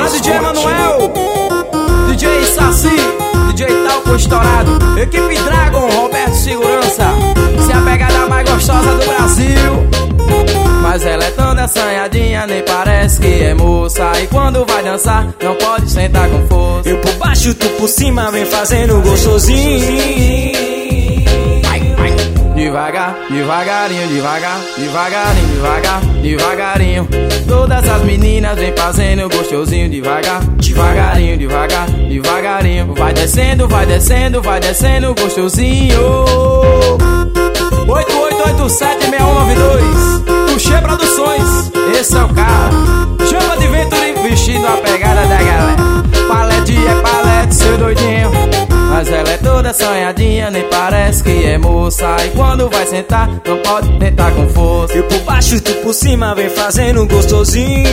Bora DJ Manuel, DJ Saci, DJ Talco Estourado, Equipe Dragon, Roberto Segurança. Se é a pegada mais gostosa do Brasil, mas ela é toda assanhadinha, nem parece que é moça. E quando vai dançar, não pode sentar com força. Eu por baixo, tu por cima, vem fazendo gostosinho. Devagar, devagarinho, devagar, devagarinho, devagar, devagarinho. Todas as meninas vem fazendo gostosinho. Devagar, devagarinho, devagar, devagarinho. Vai descendo, vai descendo, vai descendo gostosinho. 8887-6192 Tuxê Produções, esse é o cara. Chama de Venturi, vestido a pegada da galera. Palete é palete, seu doidinho, mas ela é toda sonhadinha, nem parece que é moça. E quando vai sentar, não pode tentar com força. Eu por baixo, tu por cima, vem fazendo gostosinho.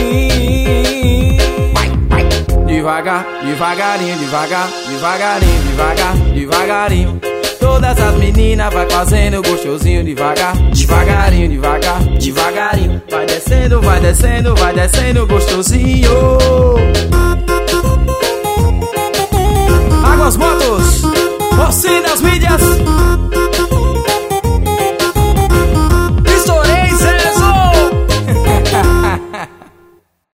Devagar, devagarinho, devagar, devagarinho, devagar, devagarinho. Todas as meninas vai fazendo gostosinho. Devagar, devagarinho, devagar, devagarinho. Vai descendo, vai descendo, vai descendo gostosinho. Águas Motos, Oficinas